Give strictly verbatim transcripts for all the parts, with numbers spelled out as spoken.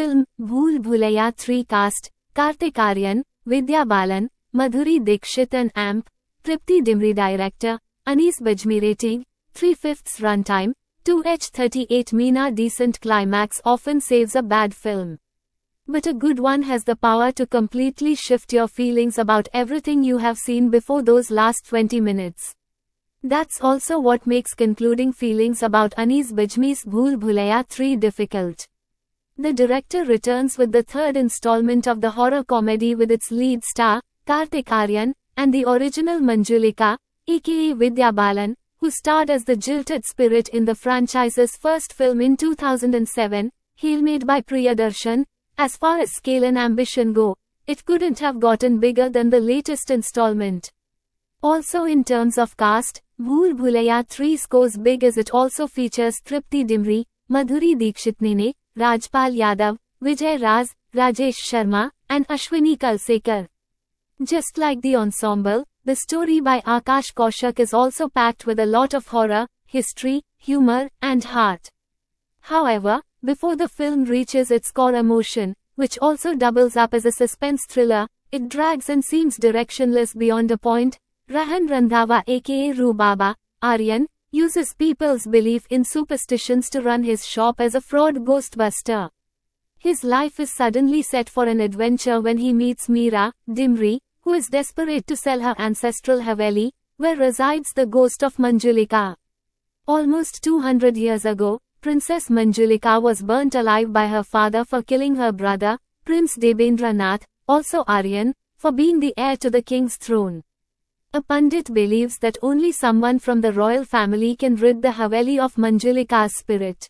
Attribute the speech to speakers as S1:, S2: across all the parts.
S1: Film, Bhool Bhulaiyaa three cast, Kartik Aaryan, Vidya Balan, Madhuri Dixit and A M P, Tripti Dimri director, Anees Bajmi rating, three fifths runtime, two hours thirty-eight minutes decent climax often saves a bad film. But a good one has the power to completely shift your feelings about everything you have seen before those last twenty minutes. That's also what makes concluding feelings about Anees Bajmi's Bhool Bhulaiyaa three difficult. The director returns with the third installment of the horror comedy with its lead star, Kartik Aaryan, and the original Manjulika, aka Vidya Balan, who starred as the jilted spirit in the franchise's first film in two thousand seven, hail-made by Priyadarshan. As far as scale and ambition go, it couldn't have gotten bigger than the latest installment. Also in terms of cast, Bhool Bhulaiyaa three scores big as it also features Tripti Dimri, Madhuri Dixit Nene, Rajpal Yadav, Vijay Raz, Rajesh Sharma, and Ashwini Kalsekar. Just like the ensemble, the story by Akash Kaushik is also packed with a lot of horror, history, humor, and heart. However, before the film reaches its core emotion, which also doubles up as a suspense thriller, it drags and seems directionless beyond a point. Rahan Randhawa aka Rubaba, Aaryan, uses people's belief in superstitions to run his shop as a fraud ghostbuster. His life is suddenly set for an adventure when he meets Meera, Dimri, who is desperate to sell her ancestral Haveli, where resides the ghost of Manjulika. Almost two hundred years ago, Princess Manjulika was burnt alive by her father for killing her brother, Prince Debendra Nath, also Aaryan, for being the heir to the king's throne. A Pandit believes that only someone from the royal family can rid the Haveli of Manjulika's spirit.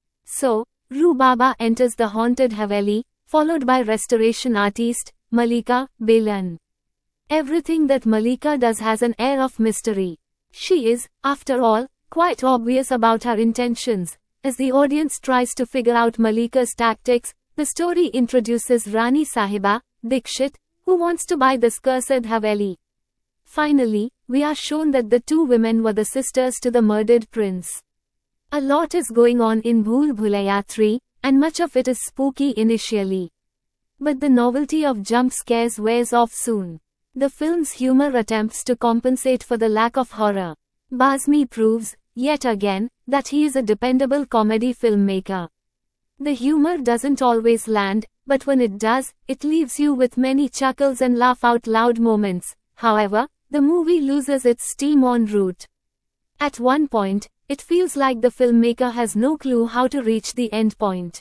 S1: So, Rubaba enters the haunted Haveli, followed by restoration artist, Malika Balan. Everything that Malika does has an air of mystery. She is, after all, quite obvious about her intentions. As the audience tries to figure out Malika's tactics, the story introduces Rani Sahiba, Dixit, who wants to buy this cursed Haveli. Finally, we are shown that the two women were the sisters to the murdered prince. A lot is going on in Bhool Bhulaiyaa three, and much of it is spooky initially. But the novelty of jump scares wears off soon. The film's humor attempts to compensate for the lack of horror. Bazmi proves, yet again, that he is a dependable comedy filmmaker. The humor doesn't always land, but when it does, it leaves you with many chuckles and laugh-out-loud moments. However, the movie loses its steam en route. At one point, it feels like the filmmaker has no clue how to reach the end point.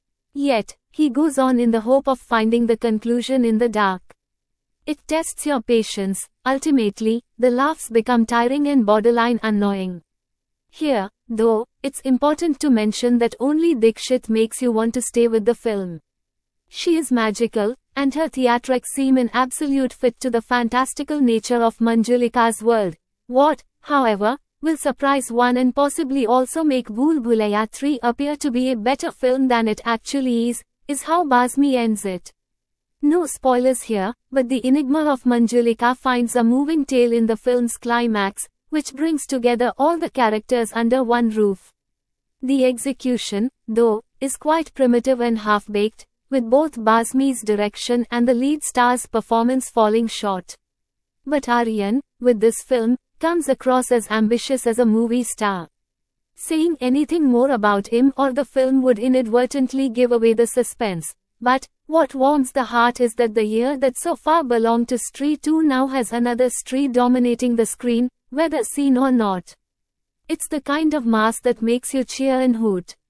S1: Yet, he goes on in the hope of finding the conclusion in the dark. It tests your patience. Ultimately, the laughs become tiring and borderline annoying. Here, though, it's important to mention that only Dixit makes you want to stay with the film. She is magical, and her theatrics seem an absolute fit to the fantastical nature of Manjulika's world. What, however, will surprise one and possibly also make Bhool Bhulaiyaa three appear to be a better film than it actually is, is how Bazmi ends it. No spoilers here, but the enigma of Manjulika finds a moving tale in the film's climax, which brings together all the characters under one roof. The execution, though, is quite primitive and half-baked, with both Bazmi's direction and the lead star's performance falling short. But Aaryan, with this film, comes across as ambitious as a movie star. Saying anything more about him or the film would inadvertently give away the suspense. But, what warms the heart is that the year that so far belonged to Stree two now has another Stree dominating the screen, whether seen or not. It's the kind of mass that makes you cheer and hoot.